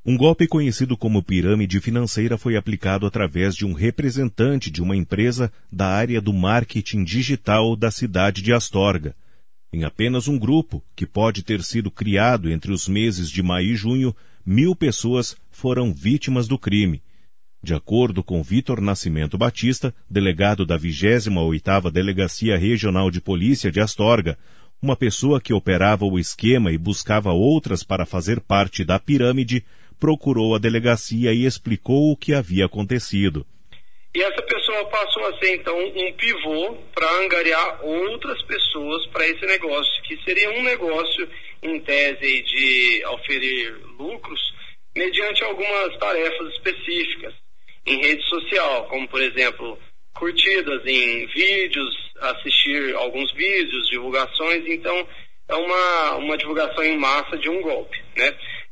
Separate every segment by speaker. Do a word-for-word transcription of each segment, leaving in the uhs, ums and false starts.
Speaker 1: Um golpe conhecido como pirâmide financeira foi aplicado através de um representante de uma empresa da área do marketing digital da cidade de Astorga. Em apenas um grupo, que pode ter sido criado entre os meses de maio e junho, mil pessoas foram vítimas do crime. De acordo com Vitor Nascimento Batista, delegado da vigésima oitava Delegacia Regional de Polícia de Astorga, uma pessoa que operava o esquema e buscava outras para fazer parte da pirâmide, procurou a delegacia e explicou o que havia acontecido.
Speaker 2: E essa pessoa passou a ser, então, um pivô para angariar outras pessoas para esse negócio, que seria um negócio, em tese, de oferir lucros mediante algumas tarefas específicas em rede social, como, por exemplo, curtidas em vídeos, assistir alguns vídeos, divulgações. Então, é uma, uma divulgação em massa de um golpe, né?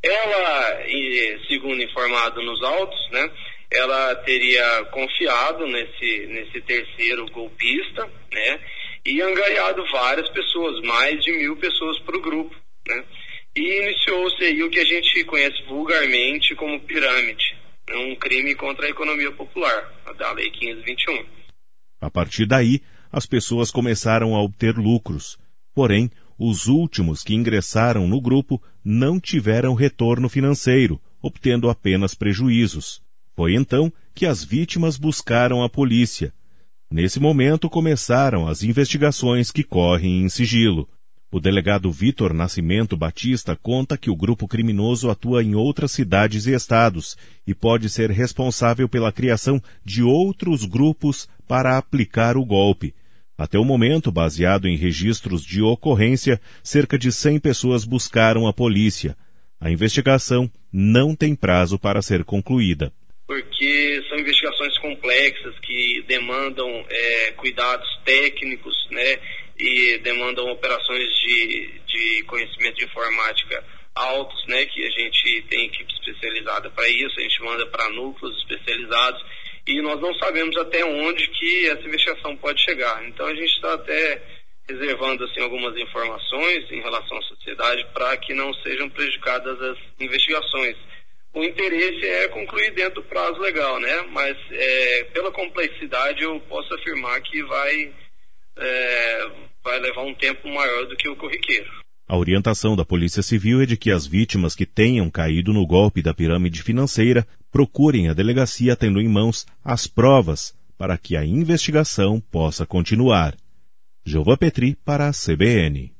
Speaker 2: Ela, segundo informado nos autos, né, ela teria confiado nesse, nesse terceiro golpista, né, e angariado várias pessoas, mais de mil pessoas para o grupo, né, e iniciou-se aí o que a gente conhece vulgarmente como pirâmide, né, um crime contra a economia popular, da Lei quinze vinte e um.
Speaker 1: A partir daí, as pessoas começaram a obter lucros, porém, os últimos que ingressaram no grupo não tiveram retorno financeiro, obtendo apenas prejuízos. Foi então que as vítimas buscaram a polícia. Nesse momento começaram as investigações que correm em sigilo. O delegado Vitor Nascimento Batista conta que o grupo criminoso atua em outras cidades e estados e pode ser responsável pela criação de outros grupos para aplicar o golpe. Até o momento, baseado em registros de ocorrência, cerca de cem pessoas buscaram a polícia. A investigação não tem prazo para ser concluída.
Speaker 2: Porque são investigações complexas que demandam é, cuidados técnicos, né, e demandam operações de, de conhecimento de informática altos, né, que a gente tem equipe especializada para isso, a gente manda para núcleos especializados. E nós não sabemos até onde que essa investigação pode chegar. Então a gente está até reservando assim, algumas informações em relação à sociedade para que não sejam prejudicadas as investigações. O interesse é concluir dentro do prazo legal, né? Mas é, pela complexidade eu posso afirmar que vai, é, vai levar um tempo maior do que o corriqueiro.
Speaker 1: A orientação da Polícia Civil é de que as vítimas que tenham caído no golpe da pirâmide financeira procurem a delegacia tendo em mãos as provas para que a investigação possa continuar. Jeová Petri para a C B N.